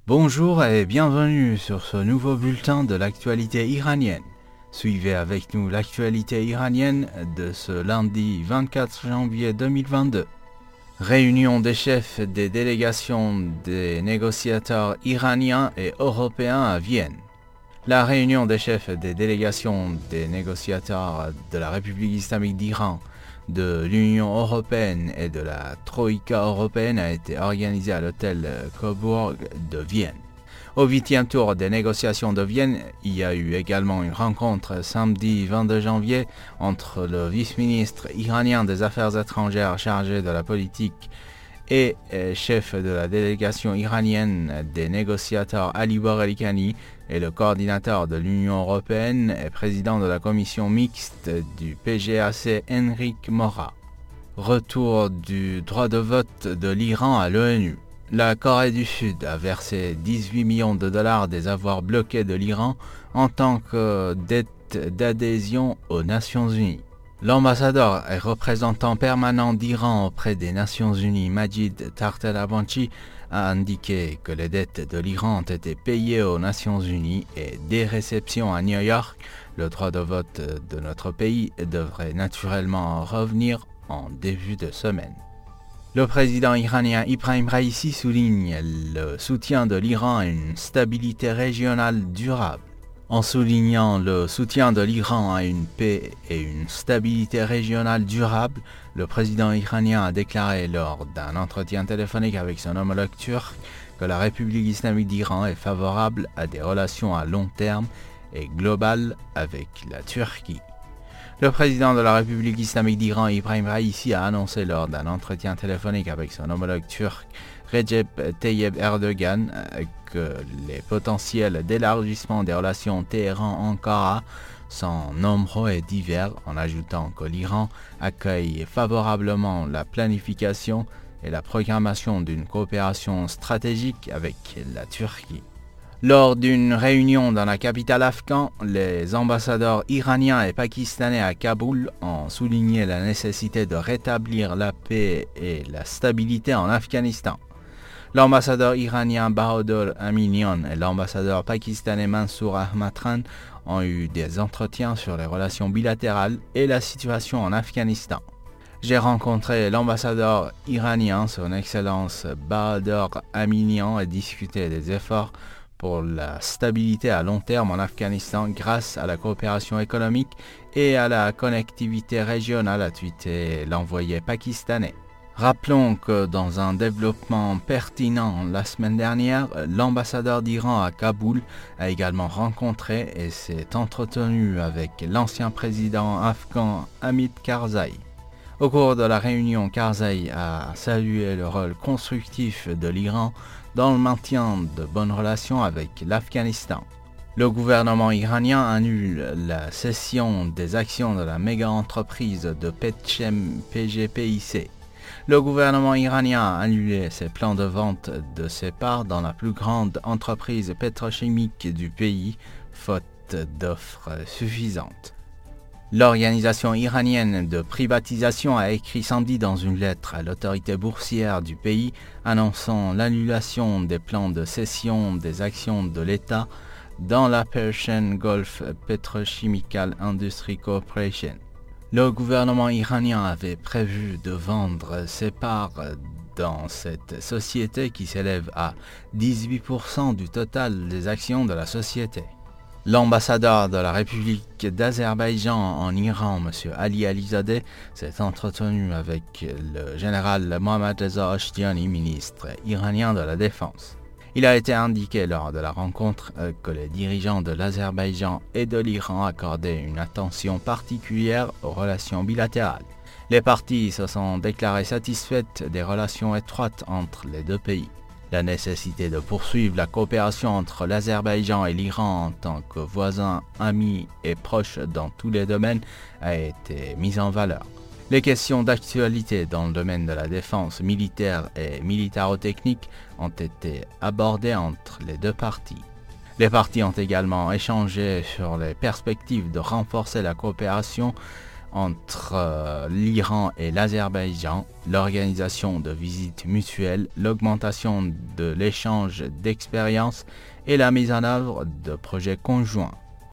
Bonjour et bienvenue sur ce nouveau bulletin de l'actualité iranienne. Suivez avec nous l'actualité iranienne de ce lundi 24 janvier 2022. Réunion des chefs des délégations des négociateurs iraniens et européens à Vienne. La réunion des chefs des délégations des négociateurs de la République islamique d'Iran, de l'Union européenne et de la Troïka européenne a été organisée à l'hôtel Coburg de Vienne. Au 8e tour des négociations de Vienne, il y a eu également une rencontre samedi 22 janvier entre le vice-ministre iranien des Affaires étrangères chargé de la politique et chef de la délégation iranienne des négociateurs Ali Bagherikhani et le coordinateur de l'Union européenne et président de la commission mixte du PGAC Enrique Mora. Retour du droit de vote de l'Iran à l'ONU. La Corée du Sud a versé 18 millions de dollars des avoirs bloqués de l'Iran en tant que dette d'adhésion aux Nations Unies. L'ambassadeur et représentant permanent d'Iran auprès des Nations Unies, Majid Takht-el-Avanchi, a indiqué que les dettes de l'Iran ont été payées aux Nations Unies et dès réception à New York, le droit de vote de notre pays devrait naturellement revenir en début de semaine. Le président iranien Ebrahim Raïssi souligne le soutien de l'Iran à une stabilité régionale durable. En soulignant le soutien de l'Iran à une paix et une stabilité régionale durable, le président iranien a déclaré lors d'un entretien téléphonique avec son homologue turc que la République islamique d'Iran est favorable à des relations à long terme et globales avec la Turquie. Le président de la République islamique d'Iran, Ebrahim Raïssi, a annoncé lors d'un entretien téléphonique avec son homologue turc, Recep Tayyip Erdogan, que les potentiels d'élargissement des relations Téhéran-Ankara sont nombreux et divers, en ajoutant que l'Iran accueille favorablement la planification et la programmation d'une coopération stratégique avec la Turquie. Lors d'une réunion dans la capitale afghane, les ambassadeurs iraniens et pakistanais à Kaboul ont souligné la nécessité de rétablir la paix et la stabilité en Afghanistan. L'ambassadeur iranien Bahadur Aminian et l'ambassadeur pakistanais Mansour Ahmadkhan ont eu des entretiens sur les relations bilatérales et la situation en Afghanistan. J'ai rencontré l'ambassadeur iranien, son Excellence Bahadur Aminian, et discuté des efforts pour la stabilité à long terme en Afghanistan grâce à la coopération économique et à la connectivité régionale, a tweeté l'envoyé pakistanais. Rappelons que dans un développement pertinent la semaine dernière, l'ambassadeur d'Iran à Kaboul a également rencontré et s'est entretenu avec l'ancien président afghan Hamid Karzai. Au cours de la réunion, Karzai a salué le rôle constructif de l'Iran dans le maintien de bonnes relations avec l'Afghanistan. Le gouvernement iranien annule la cession des actions de la méga-entreprise de Petchem PGPIC. Le gouvernement iranien a annulé ses plans de vente de ses parts dans la plus grande entreprise pétrochimique du pays, faute d'offres suffisantes. L'organisation iranienne de privatisation a écrit samedi dans une lettre à l'autorité boursière du pays annonçant l'annulation des plans de cession des actions de l'État dans la Persian Gulf Petrochemical Industry Corporation. Le gouvernement iranien avait prévu de vendre ses parts dans cette société qui s'élève à 18% du total des actions de la société. L'ambassadeur de la République d'Azerbaïdjan en Iran, M. Ali Alizadeh, s'est entretenu avec le général Mohammad Reza Ashtiani, ministre iranien de la Défense. Il a été indiqué lors de la rencontre que les dirigeants de l'Azerbaïdjan et de l'Iran accordaient une attention particulière aux relations bilatérales. Les parties se sont déclarées satisfaites des relations étroites entre les deux pays. La nécessité de poursuivre la coopération entre l'Azerbaïdjan et l'Iran en tant que voisins, amis et proches dans tous les domaines a été mise en valeur. Les questions d'actualité dans le domaine de la défense militaire et militaro-technique ont été abordées entre les deux parties. Les parties ont également échangé sur les perspectives de renforcer la coopération entre l'Iran et l'Azerbaïdjan, l'organisation de visites mutuelles, l'augmentation de l'échange d'expériences et la mise en œuvre de projets conjoints.